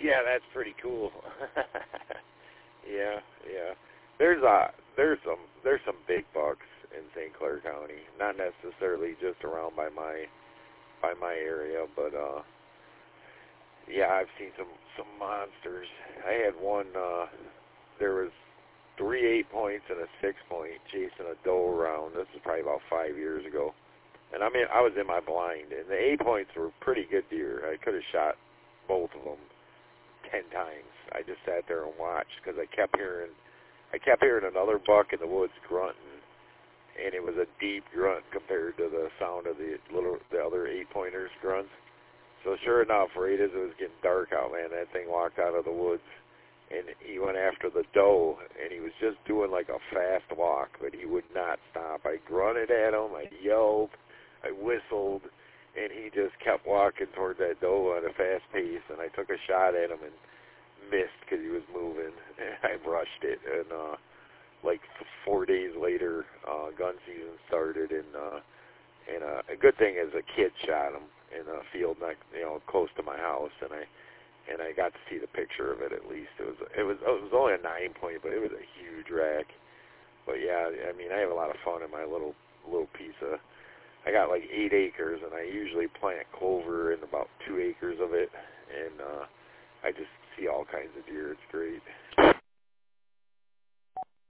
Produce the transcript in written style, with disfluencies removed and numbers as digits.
Yeah, that's pretty cool. yeah. There's some big bucks in St. Clair County. Not necessarily just around by my area, but yeah, I've seen some monsters. I had one. There was 3 8-points and a 6-point chasing a doe around. This is probably about 5 years ago. And I mean, I was in my blind, and the 8-points were pretty good deer. I could have shot both of them 10 times. I just sat there and watched because I kept hearing another buck in the woods grunting, and it was a deep grunt compared to the sound of the other 8-pointers grunts. So sure enough, right as it was getting dark out, man, that thing walked out of the woods, and he went after the doe, and he was just doing like a fast walk, but he would not stop. I grunted at him, I yelled, I whistled, and he just kept walking toward that doe at a fast pace, and I took a shot at him and missed because he was moving. I brushed it, and like 4 days later, gun season started, and a good thing is a kid shot him in a field, close to my house, and I got to see the picture of it at least. It was only a 9-point, but it was a huge rack. But yeah, I mean, I have a lot of fun in my little piece of. I got like 8 acres, and I usually plant clover in about 2 acres of it, and I just see all kinds of deer. It's great.